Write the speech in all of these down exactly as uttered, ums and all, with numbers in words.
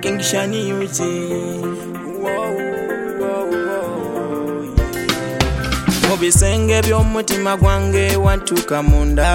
akengishani yuti mubisenge by'omutima gwange watuka munda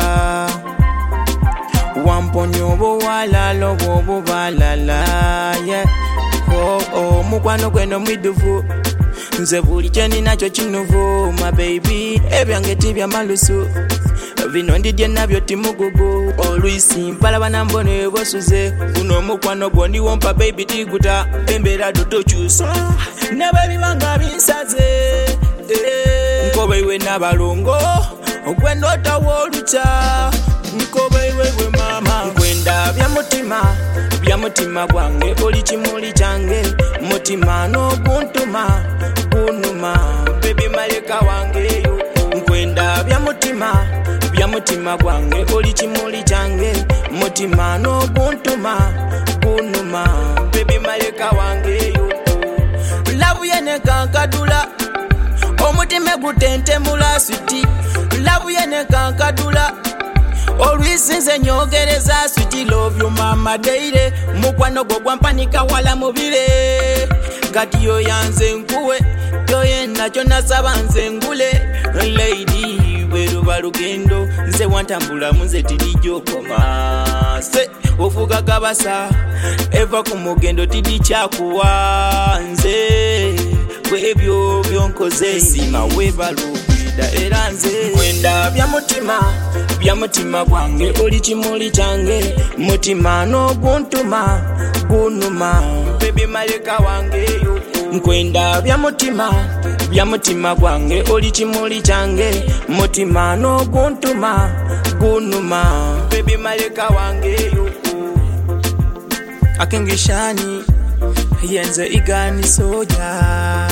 wamponya obuwalala obwobubalala yeah. oh, oh, mukwano gweno mwiduvu nze buli kyeninacho kinuvu my baby ebyange tibya malusu bino ndidye nabyo timugugu olwisi mpalaba nambone bosuze guno mukwano gwo ndiwompa baby tiguta embeera dotokyusa nebebibanga binsaze nkobe iwe nabalongo ogwendota woluca nkobe iwe gwe mama nkwenda bya mutima bya mutima gwange oli kimuli kyange mutima n'oguntuma gunuma baby maleka wange nkwenda bya mutima bya mutima gwange oli kimuli kyange mutima n'oguntuma gunuma baby maleka wange labu yene kankadula omutima gutentemula switi labu yene kankadula olwisinze nyogereza switi love you mama deire mukwano gwo gwampanika wala mubire gati yo yanze nkuwe yo yena kyo nasaba nze ngule lady bweruba lugendo nze wantambula munze tidijokoma se ofuga kabasa eva ku mugendo tidikyakuwa nze bwebyo byonkoze sima webalubida era nze nkwenda bya mutima bya mutima gwange oli kimuli kyange mutima n'oguntuma gunuma baby maleka wange nkwenda bya mutima bya mutima gwange oli kimuli kyange mutima n'oguntuma gunuma baby maleka wange akengishani yenze igani soja